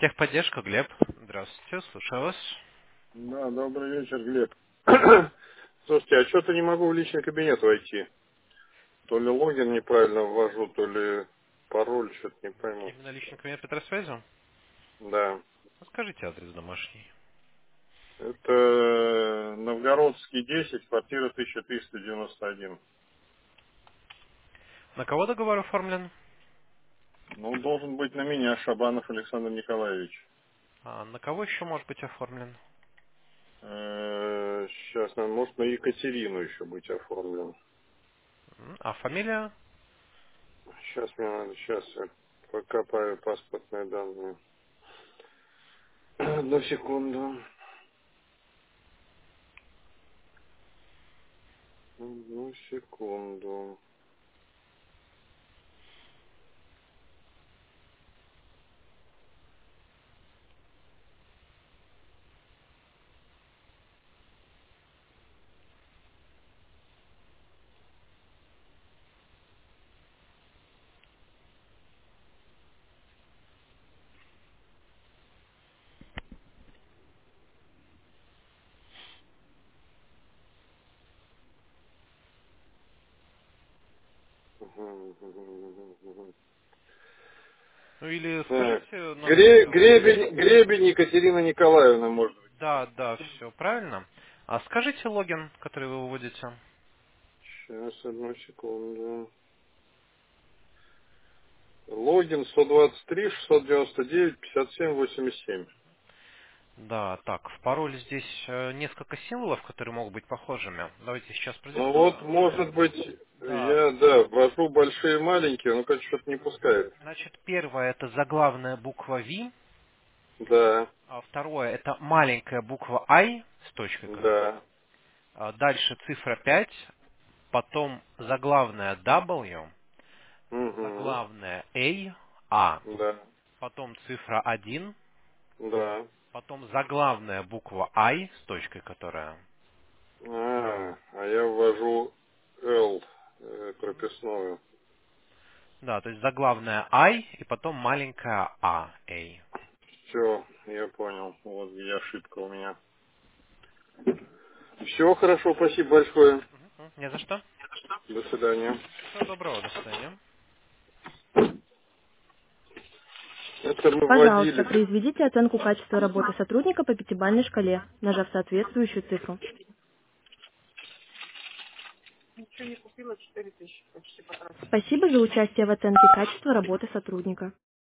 Техподдержка, Глеб. Здравствуйте, слушаю вас. Да, добрый вечер, Глеб. Слушайте, а что-то не могу в личный кабинет войти. То ли логин неправильно ввожу, то ли пароль, что-то не пойму. Именно личный кабинет Петросвязи? Да. Скажите адрес домашний. Это Новгородский 10, квартира 1391. На кого договор оформлен? Ну, должен быть на меня, Шабанов Александр Николаевич. А на кого еще может быть оформлен? Сейчас, может, на Екатерину еще быть оформлен. А фамилия? Сейчас мне надо, сейчас я покопаю паспортные данные. Одну секунду. Одну секунду. Ну или Так. скажите номер телефона. Гребень Екатерина Николаевна, может быть. Да, да, все правильно. А скажите логин, который вы выводите. Сейчас, одну секунду. Логин 123 699 57 87. Да, так, в пароле здесь несколько символов, которые могут быть похожими. Давайте сейчас Ну вот, продиктую. может быть, Да, я, да, ввожу большие и маленькие, но как что-то не пускает. значит, первое это заглавная буква V, Да, а второе это маленькая буква I с точкой короткой. да. Дальше цифра 5, потом заглавная W, Угу. заглавная A, Да, потом цифра 1, да. потом заглавная буква I с точкой которая. А я ввожу L прописную. Да, то есть заглавная I и потом маленькая A. Все, я понял. Вот где ошибка у меня. Все хорошо, спасибо большое. Не за что. До свидания. Всего доброго, до свидания. Это мы Пожалуйста, вводили. произведите оценку качества работы сотрудника по пятибалльной шкале, нажав соответствующую цифру. Спасибо за участие в оценке качества работы сотрудника.